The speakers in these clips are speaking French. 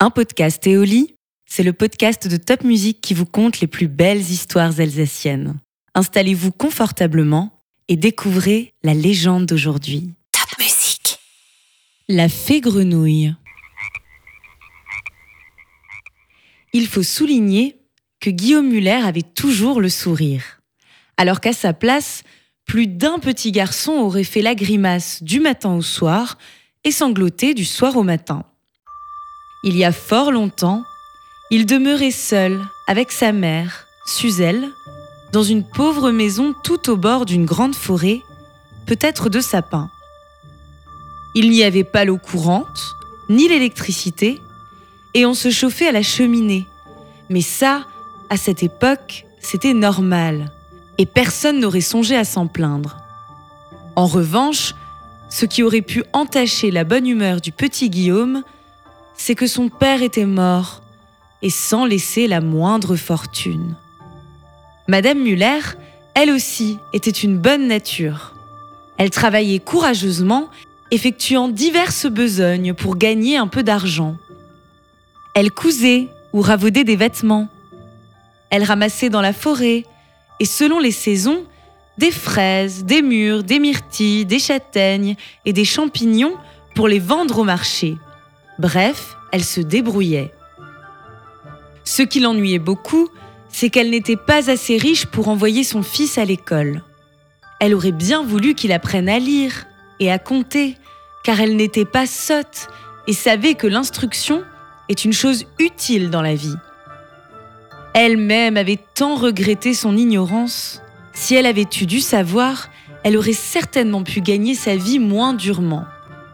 Un podcast Éoli, c'est le podcast de Top Music qui vous conte les plus belles histoires alsaciennes. Installez-vous confortablement et découvrez la légende d'aujourd'hui. Top Music. La fée grenouille. Il faut souligner que Guillaume Muller avait toujours le sourire, alors qu'à sa place, plus d'un petit garçon aurait fait la grimace du matin au soir et sangloté du soir au matin. Il y a fort longtemps, il demeurait seul avec sa mère, Suzel, dans une pauvre maison tout au bord d'une grande forêt, peut-être de sapins. Il n'y avait pas l'eau courante, ni l'électricité, et on se chauffait à la cheminée. Mais ça, à cette époque, c'était normal, et personne n'aurait songé à s'en plaindre. En revanche, ce qui aurait pu entacher la bonne humeur du petit Guillaume, c'est que son père était mort, et sans laisser la moindre fortune. Madame Muller, elle aussi, était une bonne nature. Elle travaillait courageusement, effectuant diverses besognes pour gagner un peu d'argent. Elle cousait ou ravaudait des vêtements. Elle ramassait dans la forêt, et selon les saisons, des fraises, des mûres, des myrtilles, des châtaignes et des champignons pour les vendre au marché. Bref, elle se débrouillait. Ce qui l'ennuyait beaucoup, c'est qu'elle n'était pas assez riche pour envoyer son fils à l'école. Elle aurait bien voulu qu'il apprenne à lire et à compter, car elle n'était pas sotte et savait que l'instruction est une chose utile dans la vie. Elle-même avait tant regretté son ignorance. Si elle avait eu du savoir, elle aurait certainement pu gagner sa vie moins durement.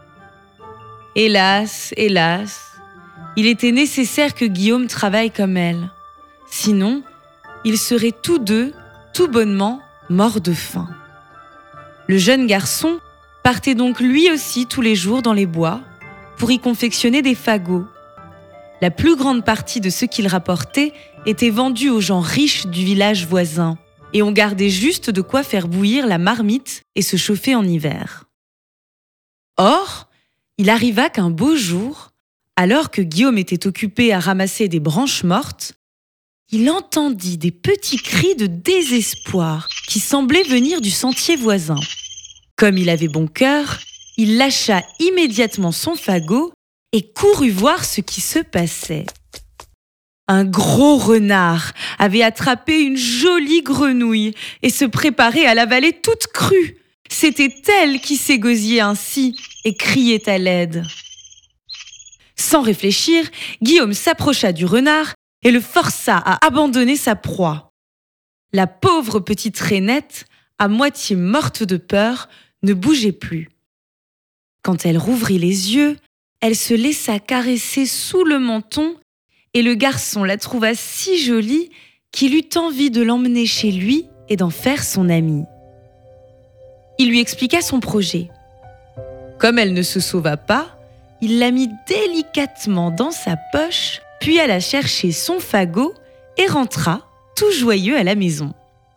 Hélas, il était nécessaire que Guillaume travaille comme elle. Sinon, ils seraient tous deux, tout bonnement, morts de faim. Le jeune garçon partait donc lui aussi tous les jours dans les bois pour y confectionner des fagots. La plus grande partie de ce qu'il rapportait était vendu aux gens riches du village voisin, et on gardait juste de quoi faire bouillir la marmite et se chauffer en hiver. Or, il arriva qu'un beau jour, alors que Guillaume était occupé à ramasser des branches mortes, il entendit des petits cris de désespoir qui semblaient venir du sentier voisin. Comme il avait bon cœur, il lâcha immédiatement son fagot et courut voir ce qui se passait. Un gros renard avait attrapé une jolie grenouille et se préparait à l'avaler toute crue. C'était elle qui s'égosillait ainsi et criait à l'aide. Sans réfléchir, Guillaume s'approcha du renard et le força à abandonner sa proie. La pauvre petite rainette, à moitié morte de peur, ne bougeait plus. Quand elle rouvrit les yeux, elle se laissa caresser sous le menton et le garçon la trouva si jolie qu'il eut envie de l'emmener chez lui et d'en faire son amie. Il lui expliqua son projet. Comme elle ne se sauva pas, il la mit délicatement dans sa poche, puis alla chercher son fagot et rentra, tout joyeux, à la maison.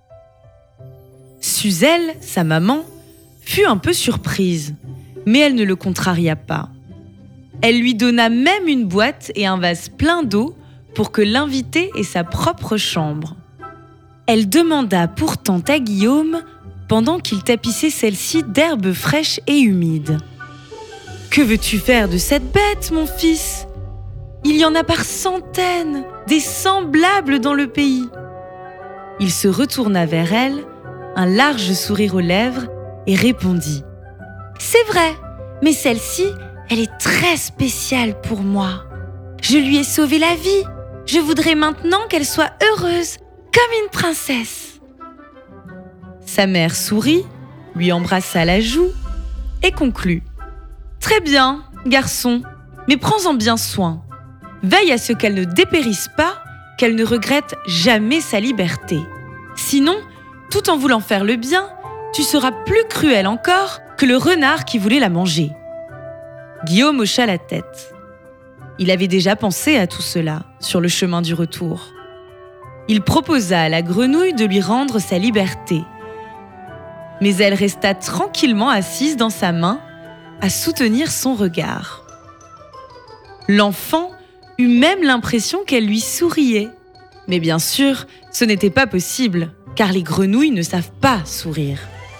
Suzel, sa maman, fut un peu surprise, mais elle ne le contraria pas. Elle lui donna même une boîte et un vase plein d'eau pour que l'invité ait sa propre chambre. Elle demanda pourtant à Guillaume, pendant qu'il tapissait celle-ci d'herbes fraîches et humides. « Que veux-tu faire de cette bête, mon fils ? Il y en a par centaines, des semblables dans le pays. » Il se retourna vers elle, un large sourire aux lèvres, et répondit « C'est vrai, mais celle-ci, elle est très spéciale pour moi. Je lui ai sauvé la vie. Je voudrais maintenant qu'elle soit heureuse, comme une princesse. » Sa mère sourit, lui embrassa la joue et conclut. « Très bien, garçon, mais prends-en bien soin. Veille à ce qu'elle ne dépérisse pas, qu'elle ne regrette jamais sa liberté. Sinon, tout en voulant faire le bien, tu seras plus cruel encore que le renard qui voulait la manger. » Guillaume hocha la tête. Il avait déjà pensé à tout cela sur le chemin du retour. Il proposa à la grenouille de lui rendre sa liberté. Mais elle resta tranquillement assise dans sa main, à soutenir son regard. L'enfant eut même l'impression qu'elle lui souriait. Mais bien sûr, ce n'était pas possible, car les grenouilles ne savent pas sourire.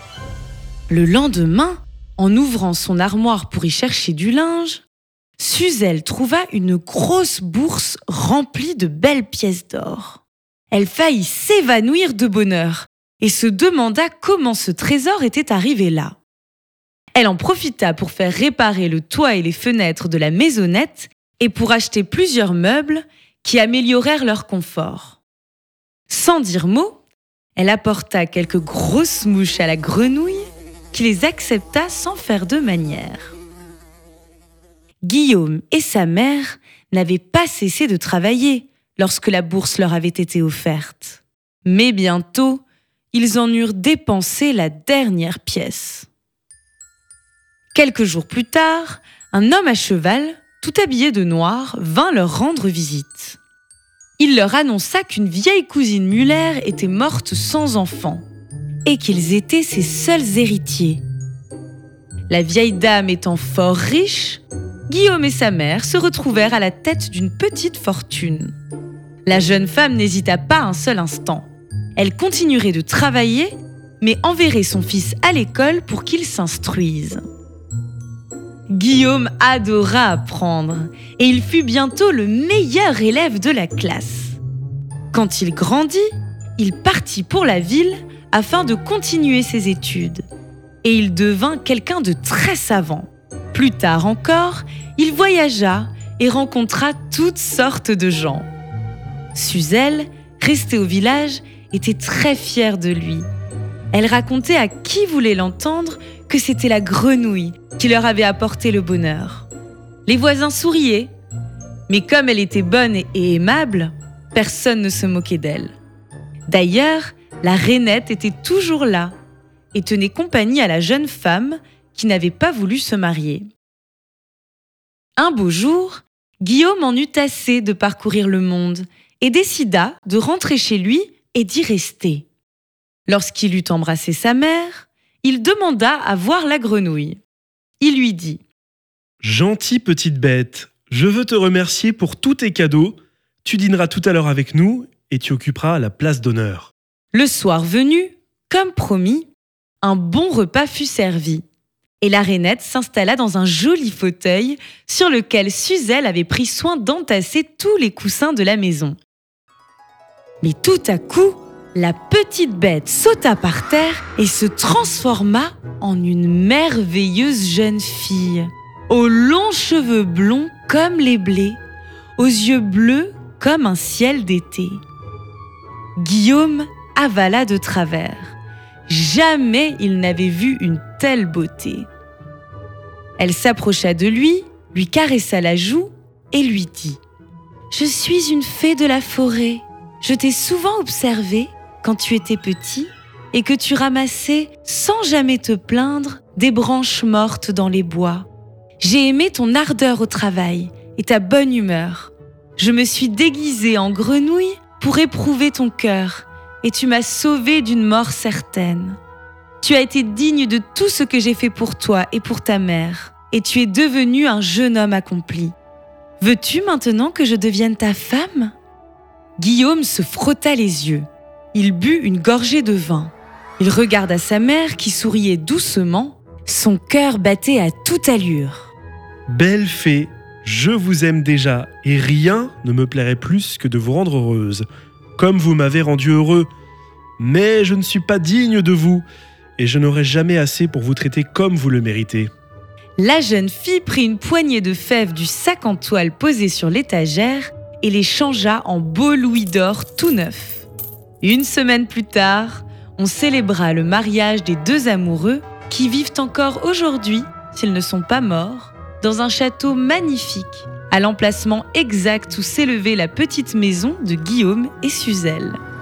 Le lendemain, en ouvrant son armoire pour y chercher du linge, Suzel trouva une grosse bourse remplie de belles pièces d'or. Elle faillit s'évanouir de bonheur et se demanda comment ce trésor était arrivé là. Elle en profita pour faire réparer le toit et les fenêtres de la maisonnette et pour acheter plusieurs meubles qui améliorèrent leur confort. Sans dire mot, elle apporta quelques grosses mouches à la grenouille qui les accepta sans faire de manière. Guillaume et sa mère n'avaient pas cessé de travailler lorsque la bourse leur avait été offerte. Mais bientôt, ils en eurent dépensé la dernière pièce. Quelques jours plus tard, un homme à cheval, tout habillé de noir, vint leur rendre visite. Il leur annonça qu'une vieille cousine Muller était morte sans enfant et qu'ils étaient ses seuls héritiers. La vieille dame étant fort riche, Guillaume et sa mère se retrouvèrent à la tête d'une petite fortune. La jeune femme n'hésita pas un seul instant. Elle continuerait de travailler, mais enverrait son fils à l'école pour qu'il s'instruise. Guillaume adora apprendre et il fut bientôt le meilleur élève de la classe. Quand il grandit, il partit pour la ville afin de continuer ses études. Et il devint quelqu'un de très savant. Plus tard encore, il voyagea et rencontra toutes sortes de gens. Suzel, restée au village, était très fière de lui. Elle racontait à qui voulait l'entendre que c'était la grenouille qui leur avait apporté le bonheur. Les voisins souriaient, mais comme elle était bonne et aimable, personne ne se moquait d'elle. D'ailleurs, la rainette était toujours là et tenait compagnie à la jeune femme qui n'avait pas voulu se marier. Un beau jour, Guillaume en eut assez de parcourir le monde et décida de rentrer chez lui et d'y rester. Lorsqu'il eut embrassé sa mère, il demanda à voir la grenouille. Il lui dit « Gentille petite bête, je veux te remercier pour tous tes cadeaux. Tu dîneras tout à l'heure avec nous et tu occuperas la place d'honneur. » Le soir venu, comme promis, un bon repas fut servi. Et la rainette s'installa dans un joli fauteuil sur lequel Suzel avait pris soin d'entasser tous les coussins de la maison. Mais tout à coup, la petite bête sauta par terre et se transforma en une merveilleuse jeune fille, aux longs cheveux blonds comme les blés, aux yeux bleus comme un ciel d'été. Guillaume avala de travers. Jamais il n'avait vu une telle beauté. Elle s'approcha de lui, lui caressa la joue et lui dit « Je suis une fée de la forêt. Je t'ai souvent observé quand tu étais petit et que tu ramassais, sans jamais te plaindre, des branches mortes dans les bois. J'ai aimé ton ardeur au travail et ta bonne humeur. Je me suis déguisée en grenouille pour éprouver ton cœur et tu m'as sauvée d'une mort certaine. Tu as été digne de tout ce que j'ai fait pour toi et pour ta mère et tu es devenu un jeune homme accompli. Veux-tu maintenant que je devienne ta femme ?» Guillaume se frotta les yeux. Il but une gorgée de vin. Il regarda sa mère qui souriait doucement. Son cœur battait à toute allure. « Belle fée, je vous aime déjà et rien ne me plairait plus que de vous rendre heureuse, comme vous m'avez rendu heureux. Mais je ne suis pas digne de vous et je n'aurai jamais assez pour vous traiter comme vous le méritez. » La jeune fille prit une poignée de fèves du sac en toile posé sur l'étagère et les changea en beaux louis d'or tout neufs. Une semaine plus tard, on célébra le mariage des deux amoureux qui vivent encore aujourd'hui, s'ils ne sont pas morts, dans un château magnifique, à l'emplacement exact où s'élevait la petite maison de Guillaume et Suzel.